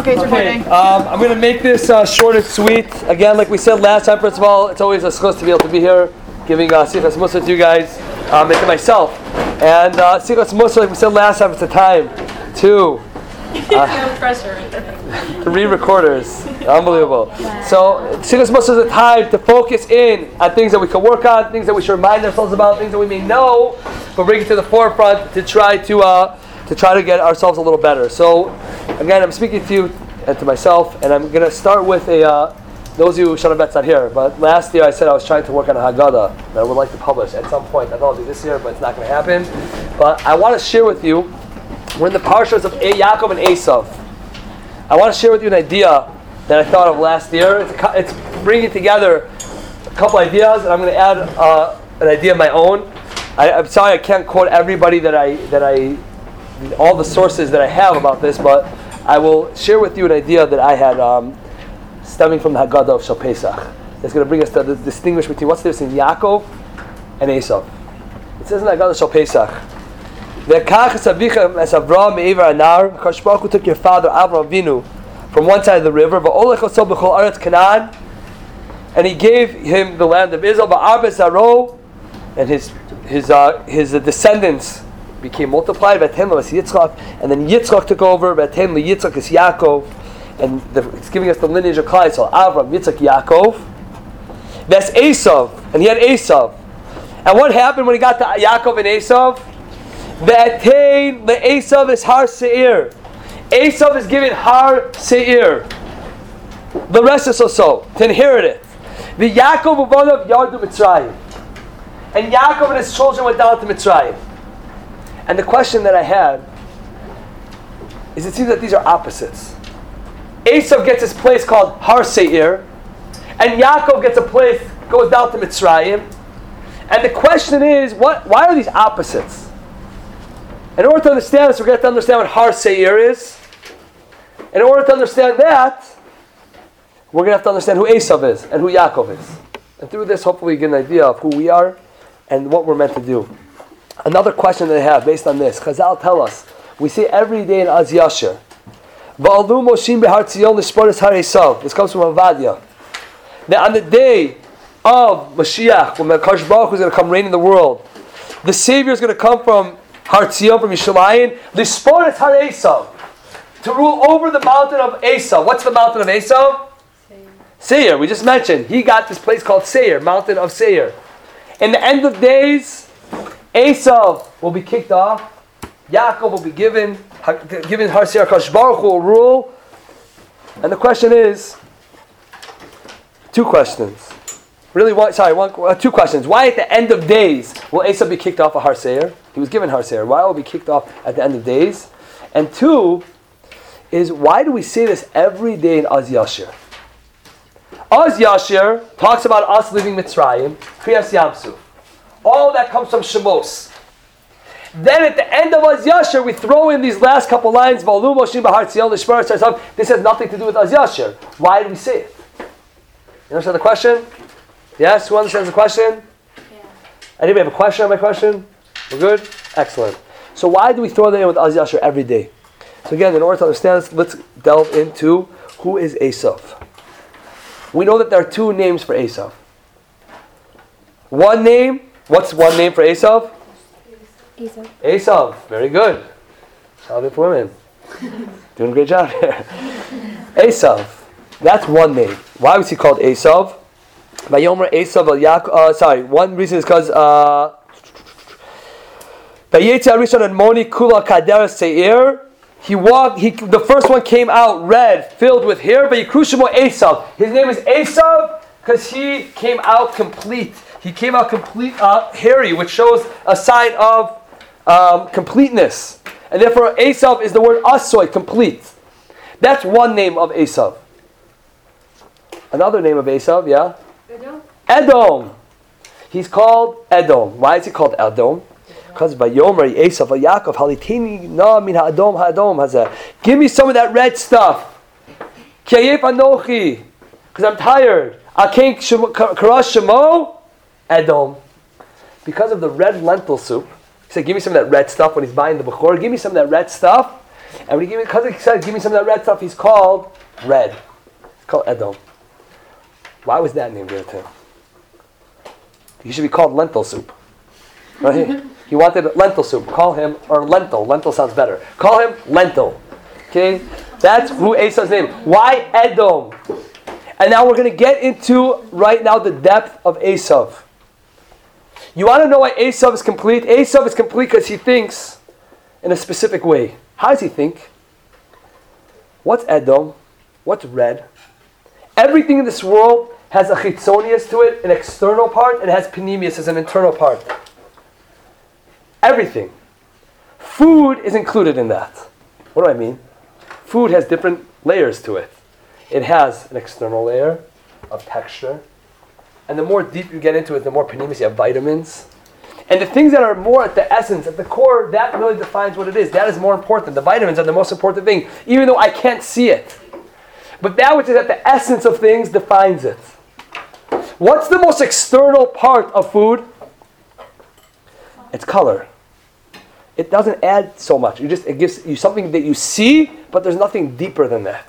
Okay, it's recording. I'm going to make this short and sweet. Again, like we said last time, first of all, it's always a schus to be able to be here, giving Sichas Musa to you guys and to myself. And Sichas Musa, like we said last time, it's a time to... no pressure. 3 recorders. Unbelievable. So, Sichas Musa is a time to focus in on things that we can work on, things that we should remind ourselves about, things that we may know, but bring it to the forefront to try to get ourselves a little better. So, again, I'm speaking to you and to myself, and I'm going to start with those of you who Shana Bet's not here, but last year I said I was trying to work on a Haggadah that I would like to publish at some point. I thought I'll do this year, but it's not going to happen. But I want to share with you, we're in the parshas of Yaakov and Esav. I want to share with you an idea that I thought of last year. It's bringing together a couple ideas, and I'm going to add an idea of my own. I'm sorry I can't quote everybody that I all the sources that I have about this, but I will share with you an idea that I had stemming from the Haggadah of Shal Pesach. It's going to bring us to distinguish between what's the difference in Yaakov and Esav. It says in the Haggadah of Shal Pesach, as Avraham me'ever anar, Kadosh Baruch Hu took your father Avraham Avinu from one side of the river, and he gave him the land of Israel, and his descendants became multiplied. And then Yitzchak took over. Yitzchak is Yaakov, and it's giving us the lineage of Klal Yisrael: Avram, Yitzchak, Yaakov. That's Esav, and he had Esav. And what happened when he got to Yaakov and Esav? The Esav is Har Seir. Esav is given Har Seir. The rest is so to inherit it. The Yaakov Uvonav Yardu Mitzrayim, and Yaakov and his children went down to Mitzrayim. And the question that I had is, it seems that these are opposites. Esav gets his place called Har Seir, and Yaakov gets a place, goes down to Mitzrayim. And the question is, why are these opposites? In order to understand this, we're going to have to understand what Har Seir is. In order to understand that, we're going to have to understand who Esav is and who Yaakov is. And through this, hopefully, you get an idea of who we are and what we're meant to do. Another question that I have based on this, Chazal tell us, we say every day in Az Yasher, Va'alu Moshim Behar Tzion L'Shporis Har Esav. This comes from Avadia. That on the day of Mashiach, when Kadosh Baruch Hu is going to come reign in the world, the Savior is going to come from Har Tzion, from Yishalayim, L'Shporis Har Esav, to rule over the mountain of Esav. What's the mountain of Esav? Seir. We just mentioned he got this place called Seir, mountain of Seir. In the end of days, Esav will be kicked off. Yaakov will be given Har Seir. Kadosh Baruch Hu will rule. And the question is, 2 questions. Really, two questions. Why at the end of days will Esav be kicked off of Har Seir? He was given Har Seir. Why will he be kicked off at the end of days? And 2 is, why do we say this every day in Az Yasher? Az Yasher talks about us leaving Mitzrayim, Kriyas Yamsuf. All that comes from Shemos. Then at the end of Az Yasher, we throw in these last couple lines, Va'alu Moshim Behar Tzion L'Shporis Har Esav. This has nothing to do with Az Yasher. Why do we say it? You understand the question? Yes? Who understands the question? Yeah. Anybody have a question on my question? We're good? Excellent. So why do we throw that in with Az Yasher every day? So again, in order to understand this, let's delve into who is Esav. We know that there are 2 names for Esav. One name, what's one name for Esav? Esav. Esav, very good. Shout out for women. Doing a great job here. Esav, that's one name. Why was he called Esav? Vayomer Esav al Yaakov. One reason is because Vayetzi Arishon and Moni Kula Kader Seir. He walked. The first one came out red, filled with hair. But Yikrushimo Esav. His name is Esav because he came out complete. He came out complete, hairy, which shows a sign of completeness. And therefore, Esav is the word asoy, complete. That's one name of Esav. Another name of Esav, yeah. Edom. He's called Edom. Why is he called Edom? Because Vayomer Esav Yaakov Halitini na min ha'adom hazeh. Give me some of that red stuff. Ki ayef anochi. Because I'm tired. Akein karash shemo Edom. Because of the red lentil soup. He said, give me some of that red stuff when he's buying the Bechor. Give me some of that red stuff. And when because he said, give me some of that red stuff, he's called red. It's called Edom. Why was that name given to him? He should be called lentil soup. Right? He wanted lentil soup. Call him, or lentil. Lentil sounds better. Call him lentil. Okay? That's who Esav's name. Why Edom? And now we're going to get into, right now, the depth of Esav. You want to know why Esav is complete? Esav is complete because he thinks in a specific way. How does he think? What's Edom? What's red? Everything in this world has a chitzonius to it, an external part, and it has panemius as an internal part. Everything. Food is included in that. What do I mean? Food has different layers to it. It has an external layer of texture. And the more deep you get into it, the more panemius you have vitamins. And the things that are more at the essence, at the core, that really defines what it is. That is more important. The vitamins are the most important thing, even though I can't see it. But that which is at the essence of things defines it. What's the most external part of food? It's color. It doesn't add so much. It gives you something that you see, but there's nothing deeper than that.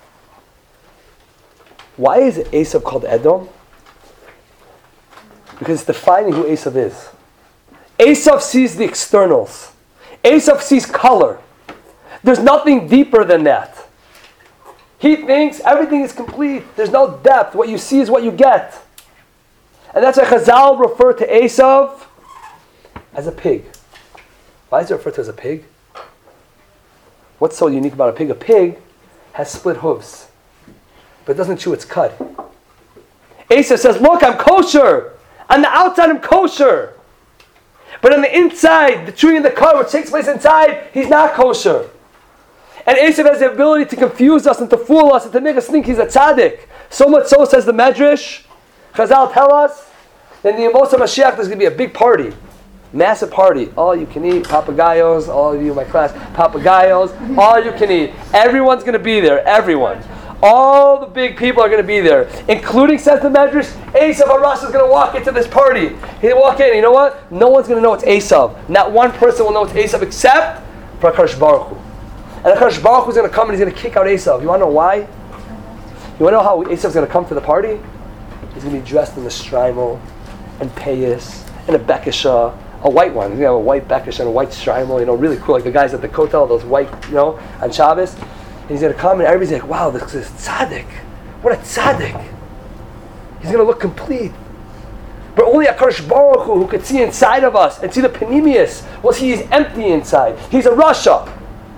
Why is Esav called Edom? Because it's defining who Esav is. Esav sees the externals. Esav sees color. There's nothing deeper than that. He thinks everything is complete. There's no depth. What you see is what you get. And that's why Chazal refer to Esav as a pig. Why is it referred to as a pig? What's so unique about a pig? A pig has split hooves, but it doesn't chew its cud. Esav says, look, I'm kosher. On the outside, I'm kosher. But on the inside, the chewing of the cud, which takes place inside, he's not kosher. And Esav has the ability to confuse us and to fool us and to make us think he's a tzaddik. So much so, says the Medrash, Chazal tell us, that in the Yemos HaMashiach there's going to be a big party. Massive party. All you can eat, papagayos, all of you in my class, papagayos, all you can eat. Everyone's going to be there, everyone. All the big people are going to be there, including, says the Medrash, Esav HaRash is going to walk into this party. He'll walk in, you know what? No one's going to know it's Esav. Not one person will know it's Esav except for HaKadosh Baruch Hu. And HaKadosh Baruch Hu is going to come and he's going to kick out Esav. You want to know why? You want to know how Esav's going to come to the party? He's going to be dressed in a shtreimel and payas and a bekisha, a white one. You have a white bekisha and a white shtreimel, really cool, like the guys at the kotel, those white, on Shabbos. And he's going to come and everybody's like, wow, this is tzaddik. What a tzaddik. He's going to look complete. But only HaKadosh Baruch Hu, who could see inside of us and see the panemius, will see he's empty inside. He's a rasha.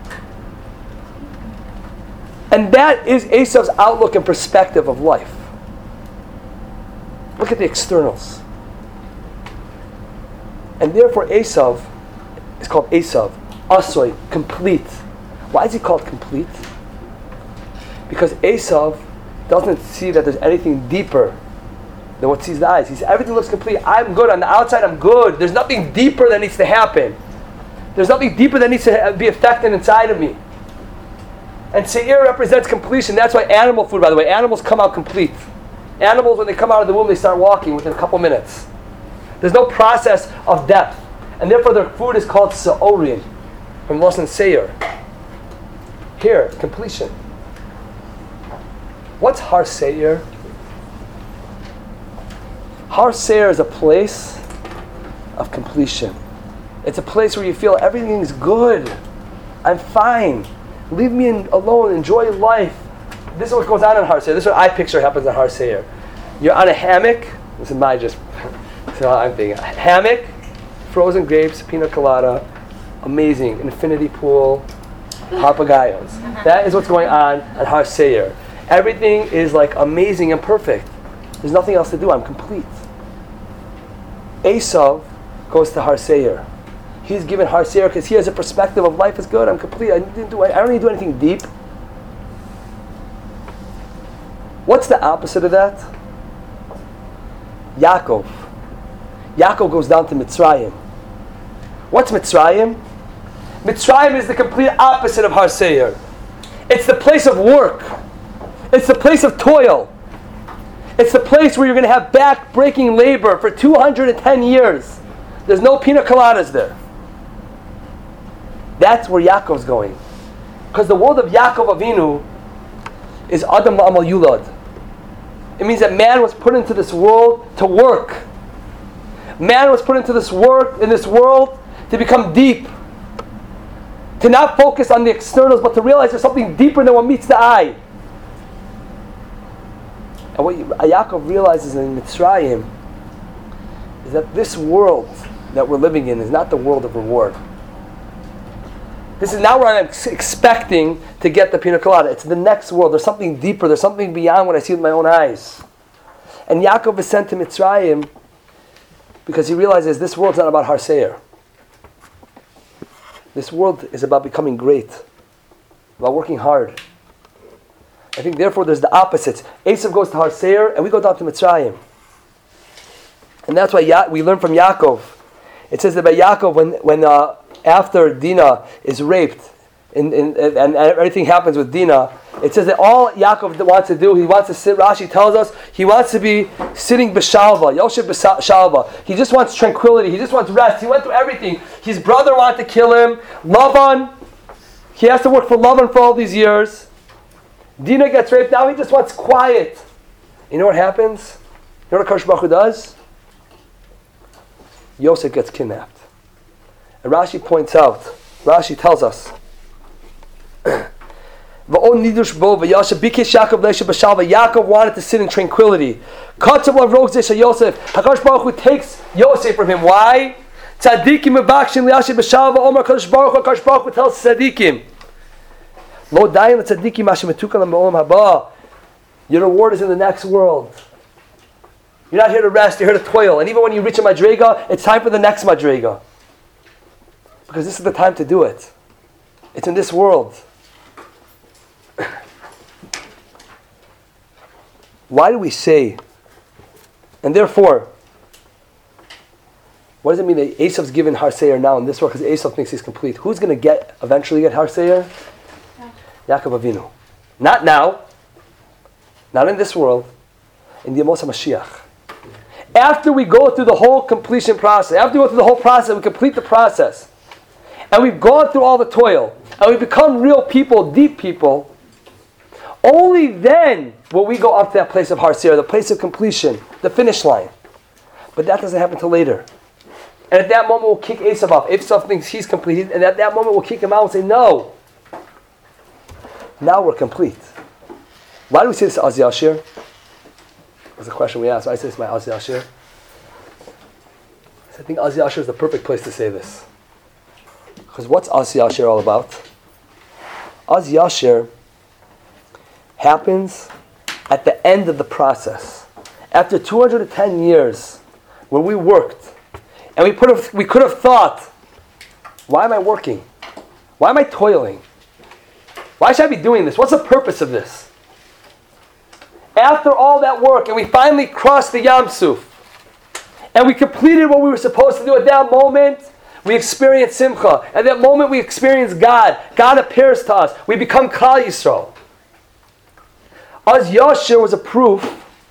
And that is Esav's outlook and perspective of life. Look at the externals. And therefore Esav is called Esav, Asoy, complete. Why is he called complete? Because Esav doesn't see that there's anything deeper than what sees the eyes. He says, everything looks complete. I'm good. On the outside, I'm good. There's nothing deeper that needs to happen. There's nothing deeper that needs to be affected inside of me. And Seir represents completion. That's why animal food, by the way, animals come out complete. Animals, when they come out of the womb, they start walking within a couple minutes. There's no process of depth. And therefore their food is called Sa'orin, from Lashon Seir. Here, completion. What's Har Seir? Har Seir is a place of completion. It's a place where you feel everything's good. I'm fine. Leave me alone. Enjoy life. This is what goes on in Har Seir. This is what I picture happens in Har Seir. You're on a hammock. This is my this is how I'm thinking. A hammock, frozen grapes, pina colada, amazing, infinity pool, papagayos. That is what's going on at Har Seir. Everything is like amazing and perfect. There's nothing else to do. I'm complete. Esav goes to Har Seir. He's given Har Seir because he has a perspective of life is good. I'm complete. I don't need to do anything deep. What's the opposite of that? Yaakov. Yaakov goes down to Mitzrayim. What's Mitzrayim? Mitzrayim is the complete opposite of Har Seir. It's the place of work. It's the place of toil. It's the place where you're going to have back-breaking labor for 210 years. There's no pina coladas there. That's where Yaakov's going. Because the world of Yaakov Avinu is Adam La'amal Yulad. It means that man was put into this world to work. Man was put into this work, in this world, to become deep. To not focus on the externals, but to realize there's something deeper than what meets the eye. And what Yaakov realizes in Mitzrayim is that this world that we're living in is not the world of reward. This is not where I'm expecting to get the pina colada. It's the next world. There's something deeper. There's something beyond what I see with my own eyes. And Yaakov is sent to Mitzrayim because he realizes this world's not about Har Seir. This world is about becoming great, about working hard. I think therefore there's the opposites. Esav goes to Har Seir and we go down to Mitzrayim. And that's why we learn from Yaakov. It says that by Yaakov, when after Dinah is raped, and everything happens with Dinah, it says that all Yaakov wants to do, he wants to sit, Rashi tells us, he wants to be sitting b'shalva, Yoshev b'shalva. He just wants tranquility, he just wants rest, he went through everything. His brother wanted to kill him, Lavan, he has to work for Lavan for all these years. Dinah gets raped, now he just wants quiet. You know what happens? You know what Akash Baruch Hu does? Yosef gets kidnapped. And Rashi points out, Rashi tells us, Yaakov wanted to sit in tranquility. Hakadosh Baruch Hu takes Yosef from him. Why? Tzadikim mebakshim liyashiv b'shalva. Omar Hakadosh Baruch Hu tells tzadikim, Lo dayin l'tzadikim asher metukalam ba'olam haba. Your reward is in the next world. You're not here to rest, you're here to toil. And even when you reach a madrega, it's time for the next madrega. Because this is the time to do it. It's in this world. Why do we say, and therefore, what does it mean that Esav's given Har Seir now in this world because Esav thinks he's complete? Who's going to eventually get Har Seir? Yaakov Avinu. Not now, not in this world, in the Yemos HaMashiach. After we go through the whole completion process, after we go through the whole process, we complete the process, and we've gone through all the toil, and we become real people, deep people, only then will we go up to that place of Har Seir, the place of completion, the finish line. But that doesn't happen till later. And at that moment we'll kick Esav off. Esav thinks he's complete, and at that moment we'll kick him out and say, no. Now we're complete. Why do we say this to Az Yashir? That's a question we ask. I say this to my Az Yashir. I think Az Yashir is the perfect place to say this. Because what's Az Yashir all about? Az Yashir happens at the end of the process. After 210 years where we worked, and we could have thought, why am I working? Why am I toiling? Why should I be doing this? What's the purpose of this? After all that work, and we finally crossed the Yam Suf, and we completed what we were supposed to do at that moment, we experienced Simcha. At that moment, we experienced God. God appears to us. We become Klal Yisrael. Az Yashir was a proof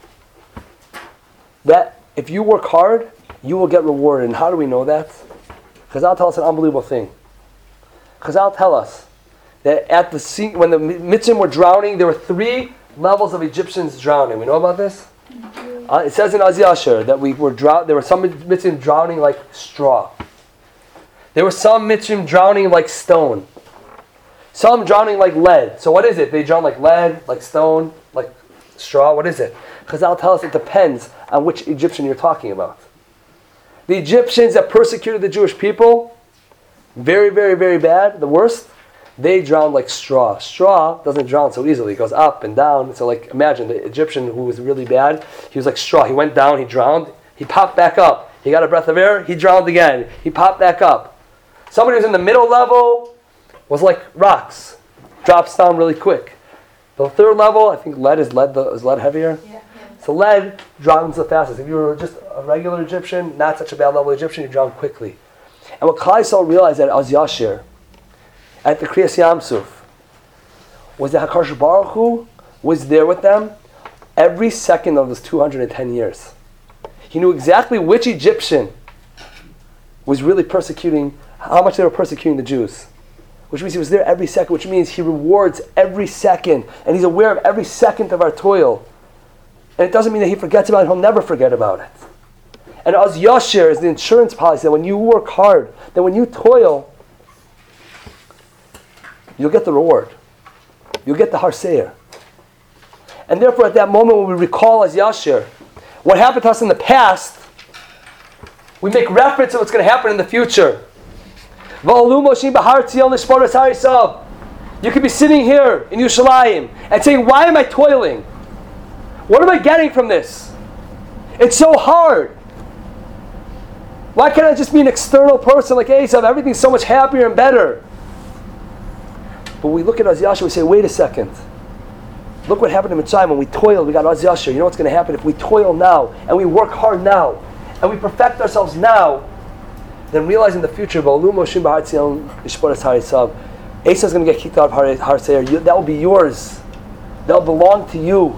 that if you work hard, you will get rewarded. And how do we know that? Chazal tell us an unbelievable thing. Chazal tell us that at the sea, when the Mitzrim were drowning, there were 3 levels of Egyptians drowning. We know about this? It says in Az Yashir that there were some Mitzrim drowning like straw. There were some Mitzrim drowning like stone. Some drowning like lead. So what is it? They drown like lead, like stone, like straw. What is it? Chazal tell us it depends on which Egyptian you're talking about. The Egyptians that persecuted the Jewish people, very, very, very bad, the worst, they drowned like straw. Straw doesn't drown so easily. It goes up and down. So like imagine the Egyptian who was really bad, he was like straw. He went down, he drowned, he popped back up. He got a breath of air, he drowned again. He popped back up. Somebody who's in the middle level was like rocks. Drops down really quick. The 3rd level, I think is lead heavier? Yeah. So lead drowns the fastest. If you were just a regular Egyptian, not such a bad level Egyptian, you drown quickly. And what Klal Yisrael realized at Az Yashir, at the Kriyas Yam Suf, was that HaKadosh Baruch Hu was there with them every second of those 210 years. He knew exactly which Egyptian was really persecuting, how much they were persecuting the Jews. which means he was there every second, which means he rewards every second, and he's aware of every second of our toil. And it doesn't mean that he forgets about it, he'll never forget about it. And Az Yashir is the insurance policy that when you work hard, that when you toil, you'll get the reward. You'll get the Harseir. And therefore at that moment when we recall Az Yashir, what happened to us in the past, we make reference to what's going to happen in the future. You could be sitting here in Yerushalayim and saying, why am I toiling? What am I getting from this? It's so hard. Why can't I just be an external person like Esav? Everything's so much happier and better. But we look at Az Yashir, we say, wait a second. Look what happened in Mitzrayim when we toiled, we got Az Yashir. You know what's going to happen if we toil now and we work hard now and we perfect ourselves now, then realize in the future, Esau is going to get kicked out of Har Seir. That will be yours. That will belong to you.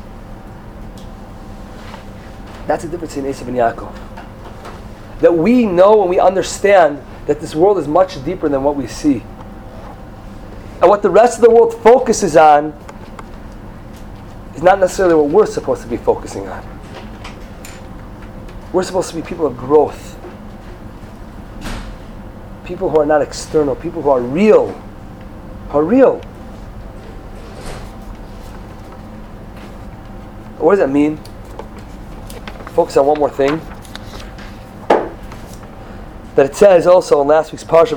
That's the difference in Esau and Yaakov. That we know and we understand that this world is much deeper than what we see. And what the rest of the world focuses on is not necessarily what we're supposed to be focusing on. We're supposed to be people of growth. People who are not external, people who are real. What does that mean? Focus on one more thing. That it says also in last week's parsha,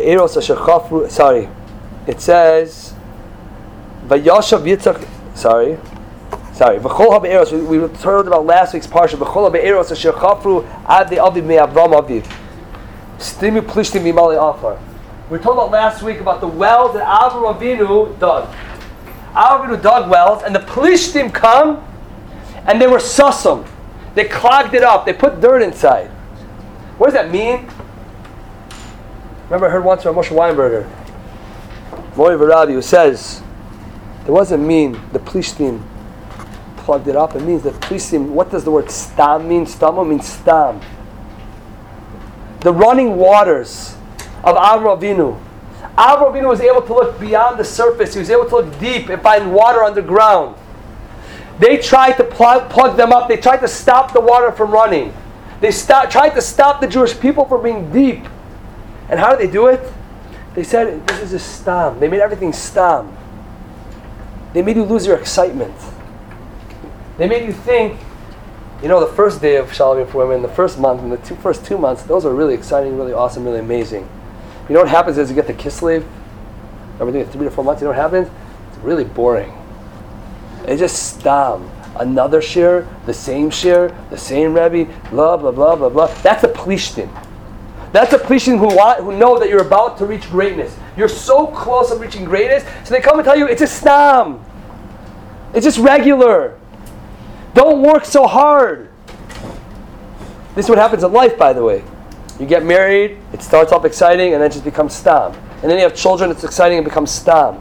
it says, Vayashav Yitzchak, V'chol ha'be'eros, we heard about last week's parsha, V'chol ha'be'eros asher chafru ad le'aviv me'avram aviv. Stimu plishtim mimali afar. We were talking about last week about the wells that Avram Avinu dug. Avram Avinu dug wells, and the plishtim come, and they were sussum. They clogged it up. They put dirt inside. What does that mean? Remember I heard once from Moshe Weinberger, Mori Varabi, who says, it doesn't mean the plishtim plugged it up. It means the plishtim, what does the word stam mean? Stamo means stam. The running waters of Avram Avinu. Avram Avinu was able to look beyond the surface. He was able to look deep and find water underground. They tried to plug them up. They tried to stop the water from running. They tried to stop the Jewish people from being deep. And how did they do it? They said, this is a stam. They made everything stam. They made you lose your excitement. They made you think, the first day of Shalom for women, the first month, and the first 2 months, those are really exciting, really awesome, really amazing. You know what happens is you get the Kislev, everything 3 to 4 months, you know what happens? It's really boring. It's just stam. Another shir, the same Rebbe, blah, blah, blah, blah, blah. That's a plishtim. That's a plishtim who know that you're about to reach greatness. You're so close to reaching greatness, so they come and tell you, it's a stam. It's just regular. Don't work so hard. This is what happens in life, by the way. You get married, it starts off exciting, and then it just becomes stam. And then you have children, it's exciting, and becomes stam.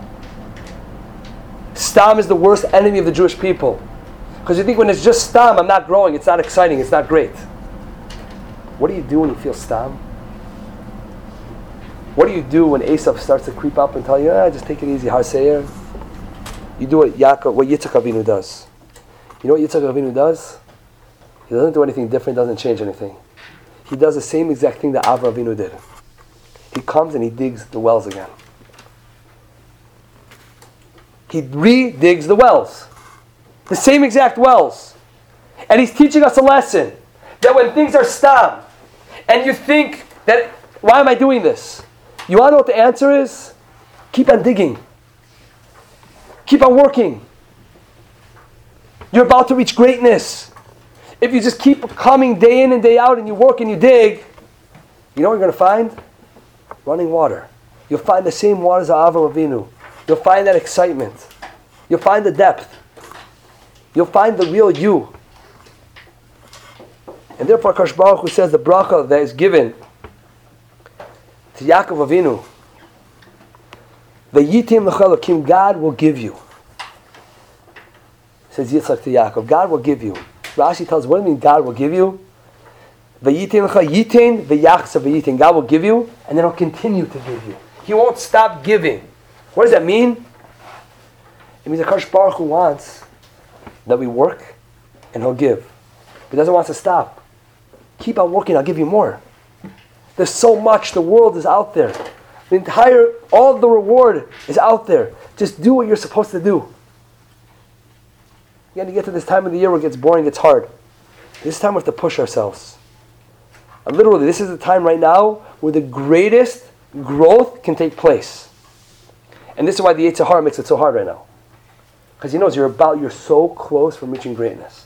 Stam is the worst enemy of the Jewish people. Because you think when it's just stam, I'm not growing, it's not exciting, it's not great. What do you do when you feel stam? What do you do when Esav starts to creep up and tell you, just take it easy, Har Seir? You do what Yitzchak Avinu does. You know what Yitzchak Avinu does? He doesn't do anything different, doesn't change anything. He does the same exact thing that Avraham Avinu did. He comes and he digs the wells again. He re-digs the wells. The same exact wells. And he's teaching us a lesson. That when things are stam, and you think that, why am I doing this? You want to know what the answer is? Keep on digging. Keep on working. You're about to reach greatness. If you just keep coming day in and day out and you work and you dig, you know what you're going to find? Running water. You'll find the same waters of Avraham Avinu. You'll find that excitement. You'll find the depth. You'll find the real you. And therefore, Akash Baruch Hu says the bracha that is given to Yaakov Avinu, Vayitim l'chalakim, God will give you. Says Yitzchak to Yaakov, God will give you. Rashi tells, what do you mean God will give you? Vayitim l'cha yitin v'yachsa vayitin. God will give you, and then He'll continue to give you. He won't stop giving. What does that mean? It means that Kadosh Baruch Hu wants that we work and He'll give. He doesn't want us to stop. Keep on working, I'll give you more. There's so much, the world is out there. All the reward is out there. Just do what you're supposed to do. You got to get to this time of the year where it gets boring, it gets hard. This time we have to push ourselves. And literally, this is the time right now where the greatest growth can take place. And this is why the Yetzer Hara makes it so hard right now. Because he knows you're so close from reaching greatness.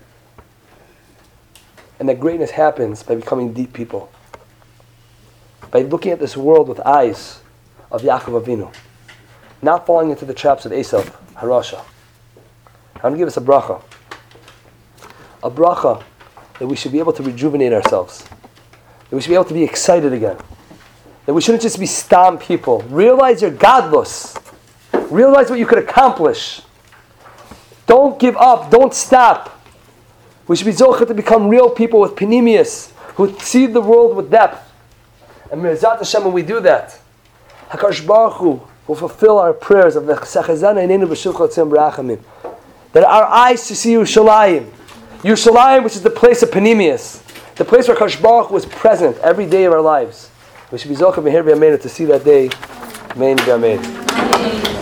And that greatness happens by becoming deep people. By looking at this world with eyes of Yaakov Avinu. Not falling into the traps of Esav, Harasha. I'm going to give us a bracha. A bracha that we should be able to rejuvenate ourselves. That we should be able to be excited again. That we shouldn't just be stam people. Realize you're godless. Realize what you could accomplish. Don't give up. Don't stop. We should be zocheh to become real people with panemius, who see the world with depth. And Mirzat Hashem, when we do that, HaKadosh Baruch Hu will fulfill our prayers of the Chesachazan Einenu B'Shuvcha Tzim B'Rachamim. That our eyes to see Yerushalayim. Yerushalayim, which is the place of panemius. The place where HaKadosh Baruch Hu is present every day of our lives. We should be zocheh b'hir b'yameinu to see that day. Amen.